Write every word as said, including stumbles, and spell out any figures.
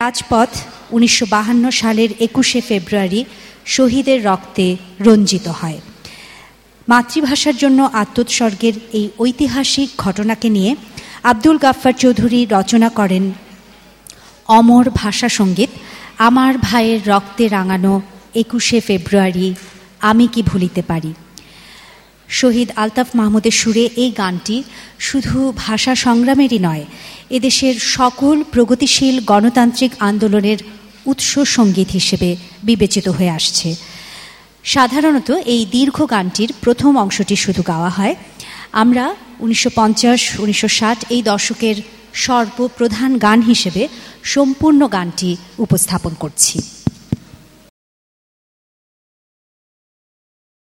রাজপথ উনিশশো বাহান্ন সালের একুশে ফেব্রুয়ারি শহীদের রক্তে রঞ্জিত হয়। মাতৃভাষার জন্য আত্মোৎসর্গের এই ঐতিহাসিক ঘটনাকে নিয়ে আব্দুল গাফফার চৌধুরী রচনা করেন অমর ভাষা সঙ্গীত আমার ভাইয়ের রক্তে রাঙানো একুশে ফেব্রুয়ারি আমি কি ভুলিতে পারি। শহীদ আলতাফ মাহমুদের সুরে এই গানটি শুধু ভাষা সংগ্রামেরই নয়, এদেশের সকল প্রগতিশীল গণতান্ত্রিক আন্দোলনের উৎস সঙ্গীত হিসেবে বিবেচিত হয়ে আসছে। সাধারণত এই দীর্ঘ গানটির প্রথম অংশটি শুধু গাওয়া হয়। আমরা উনিশশো পঞ্চাশ উনিশশো ষাট এই দশকের সর্বপ্রধান গান হিসেবে সম্পূর্ণ গানটি উপস্থাপন করছি।